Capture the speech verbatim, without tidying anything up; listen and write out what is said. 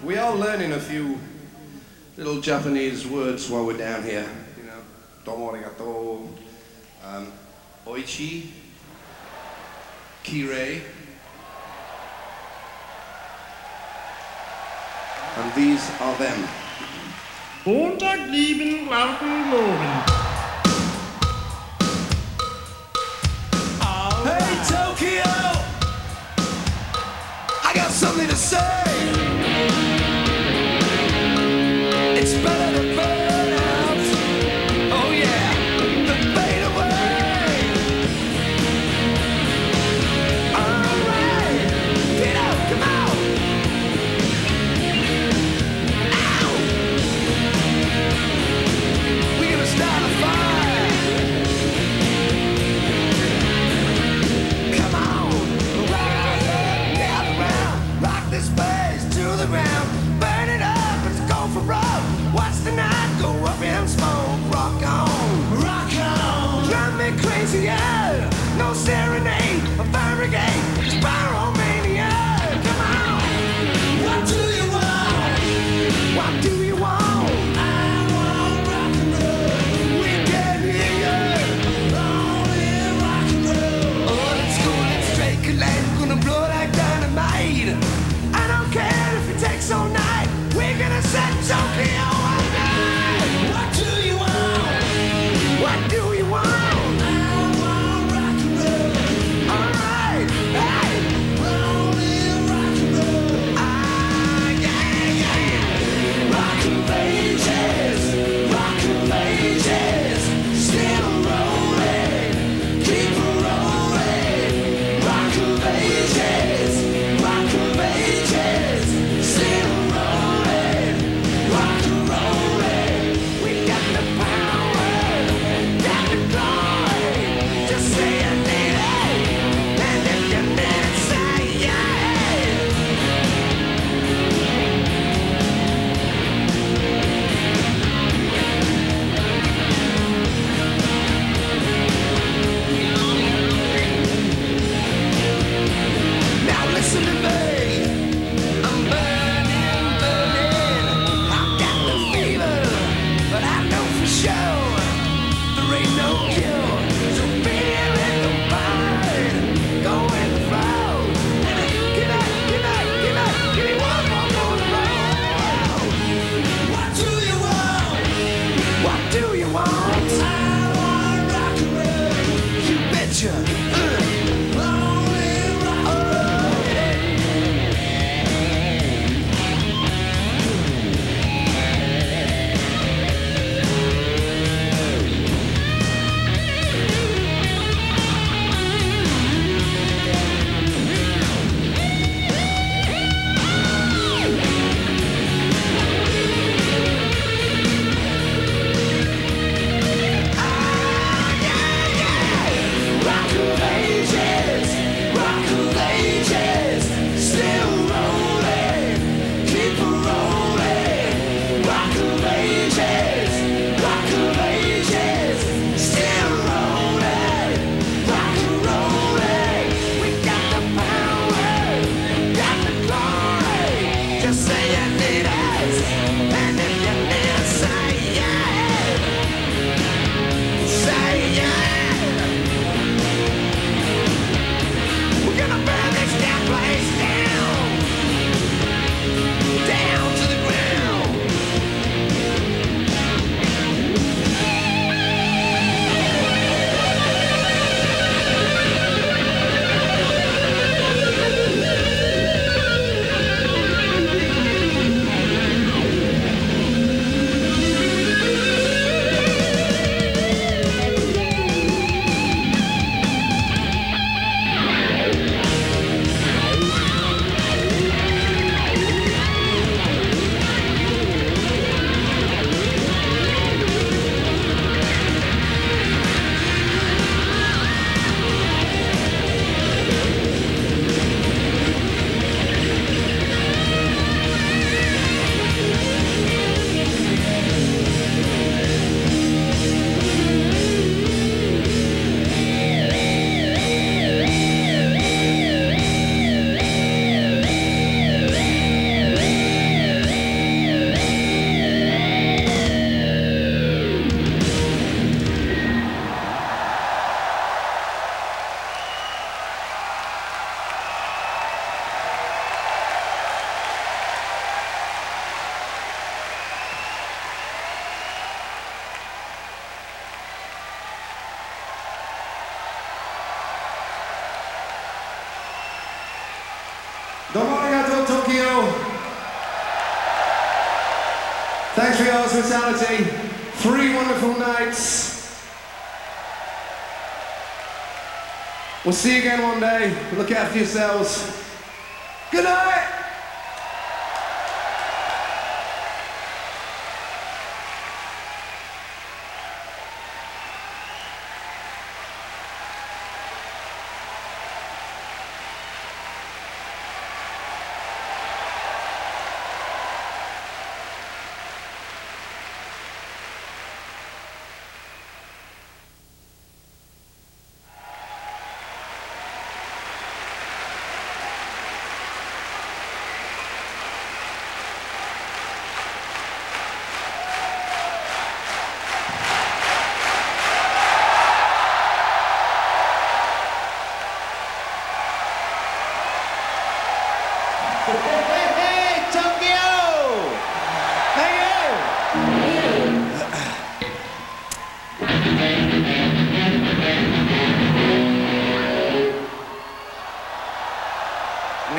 We are learning a few little Japanese words while we're down here. You know, domo arigato, um, oichi, kirei, and these are them. Montag, lieben, warten, morgen. Hey Tokyo, I got something to say. It's better to burn out. Oh yeah, than fade away. Alright, get out, come out. Ow! We're gonna start a fire. Come on, rise up, gather round, rock this place to the ground. Burn it up, let's go for broke. Watch the night go up in smoke. Rock on, rock on. Drive me crazy, yeah. No serenade, a fire brigade, Spiromania. Come on. What do you want? What do you want? I want rock and roll. We can hear you. Only rock and roll. Oh, let's go, let's straight collide. Gonna blow like dynamite. I don't care if it takes all night. We're gonna set Tokyo alight. What do you want? What do you want? I want rock and roll. Alright, hey. Only rock and roll. Ah, yeah, yeah. Rock of ages, rock of ages. Still rolling, keep rolling. Rock of ages, rock of ages. Still rolling, rock and rolling. We got the power, got the glory. Just say you need it, and if you need it, say yeah. Now listen to me. I'm burning, burning. I've got the fever, but I know for sure there ain't no cure. So feel it, the fire, go and flow. Give it, give it, give it, give me one more more roll. What do you want? What do you want? I want rock and roll. You betcha. Uh. Only rock and roll. Rock of ages, rock of ages, still rolling, keep rolling. Rock of ages, rock of ages, still rolling, rock and rolling. We got the power, got the glory. Just say you need us, and if you need us, say yeah, say yeah. We're gonna burn this damn place down, down to the ground. Thanks for your hospitality. Three wonderful nights. We'll see you again one day. Look after yourselves. Good night!